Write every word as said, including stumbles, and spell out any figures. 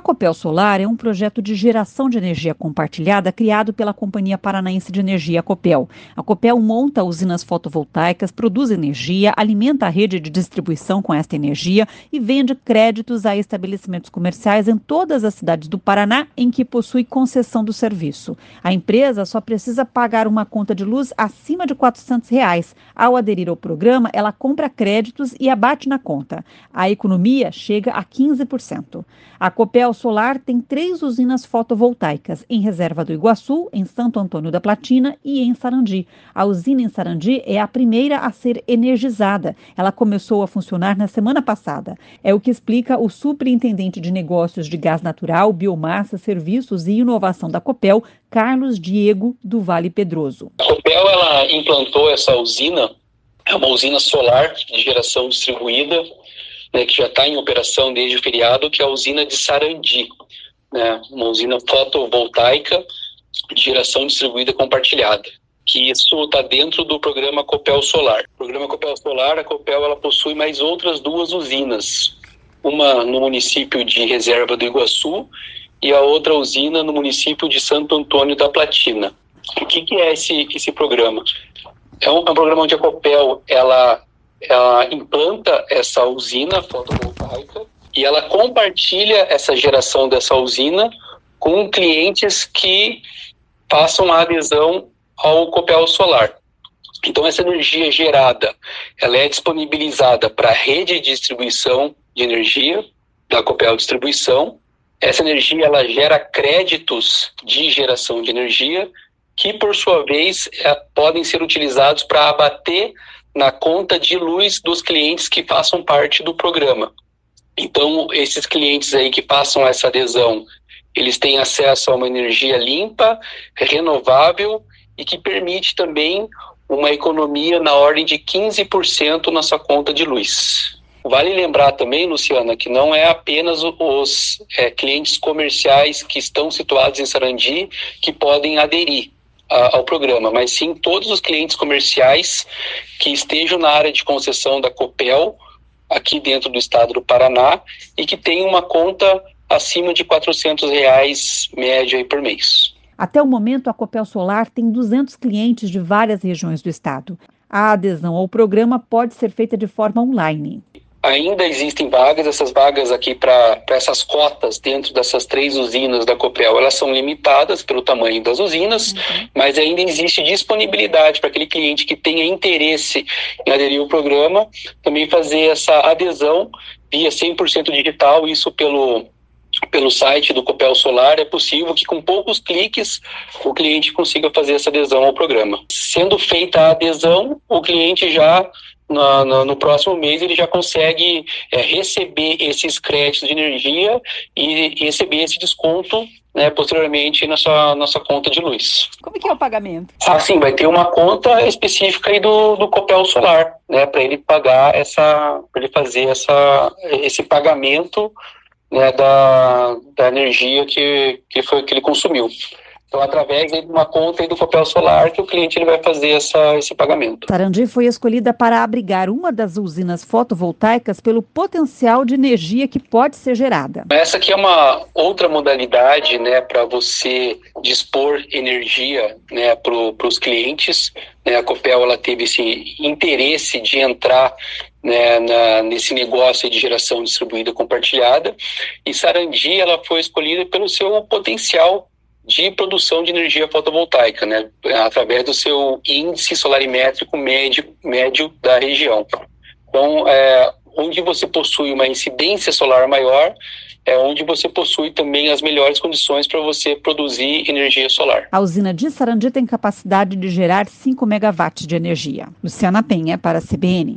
Copel Solar é um projeto de geração de energia compartilhada criado pela Companhia Paranaense de Energia, a Copel. A Copel monta usinas fotovoltaicas, produz energia, alimenta a rede de distribuição com esta energia e vende créditos a estabelecimentos comerciais em todas as cidades do Paraná em que possui concessão do serviço. A empresa só precisa pagar uma conta de luz acima de quatrocentos reais. Ao aderir ao programa, ela compra créditos e abate na conta. A economia chega a quinze por cento. A Copel Solar tem três usinas fotovoltaicas, em Reserva do Iguaçu, em Santo Antônio da Platina e em Sarandi. A usina em Sarandi é a primeira a ser energizada. Ela começou a funcionar na semana passada. É o que explica o superintendente de negócios de gás natural, biomassa, serviços e inovação da Copel, Carlos Diego do Vale Pedroso. A Copel ela implantou essa usina, é uma usina solar de geração distribuída, né, que já está em operação desde o feriado, que é a usina de Sarandi, né, uma usina fotovoltaica de geração distribuída compartilhada, que isso está dentro do programa Copel Solar. O programa Copel Solar, a Copel ela possui mais outras duas usinas, uma no município de Reserva do Iguaçu e a outra usina no município de Santo Antônio da Platina. O que, que é esse, esse programa? É um, é um programa onde a Copel ela, ela implanta essa usina fotovoltaica e ela compartilha essa geração dessa usina com clientes que façam a adesão ao Copel Solar. Então essa energia gerada ela é disponibilizada para a rede de distribuição de energia da Copel Distribuição. Essa energia ela gera créditos de geração de energia que, por sua vez, é, podem ser utilizados para abater na conta de luz dos clientes que façam parte do programa. Então, esses clientes aí que façam essa adesão, eles têm acesso a uma energia limpa, renovável e que permite também uma economia na ordem de quinze por cento na sua conta de luz. Vale lembrar também, Luciana, que não é apenas os é, clientes comerciais que estão situados em Sarandi que podem aderir a, ao programa, mas sim todos os clientes comerciais que estejam na área de concessão da Copel, aqui dentro do estado do Paraná, e que tenham uma conta acima de quatrocentos reais média aí por mês. Até o momento, a Copel Solar tem duzentos clientes de várias regiões do estado. A adesão ao programa pode ser feita de forma online. Ainda existem vagas, essas vagas aqui para essas cotas dentro dessas três usinas da Copel, elas são limitadas pelo tamanho das usinas, uhum. mas ainda existe disponibilidade para aquele cliente que tenha interesse em aderir ao programa, também fazer essa adesão via cem por cento digital, isso pelo, pelo site do Copel Solar. É possível que com poucos cliques o cliente consiga fazer essa adesão ao programa. Sendo feita a adesão, o cliente já... No, no, no próximo mês ele já consegue é, receber esses créditos de energia e, e receber esse desconto, né, posteriormente na sua, na sua conta de luz. Como é que é o pagamento? Ah, sim, vai ter uma conta específica aí do, do Copel Solar, né, para ele pagar essa, para ele fazer essa, esse pagamento, né, da, da energia que, que, foi, que ele consumiu. Então, através de uma conta aí do Copel Solar, que o cliente ele vai fazer essa, esse pagamento. Sarandi foi escolhida para abrigar uma das usinas fotovoltaicas pelo potencial de energia que pode ser gerada. Essa aqui é uma outra modalidade, né, para você dispor energia, né, para os clientes. Né, a Copel ela teve esse interesse de entrar, né, na, nesse negócio de geração distribuída compartilhada. E Sarandi ela foi escolhida pelo seu potencial de produção de energia fotovoltaica, né, através do seu índice solarimétrico médio, médio da região. Então, é, onde você possui uma incidência solar maior, é onde você possui também as melhores condições para você produzir energia solar. A usina de Sarandi tem capacidade de gerar cinco megawatts de energia. Luciana Penha, para a C B N.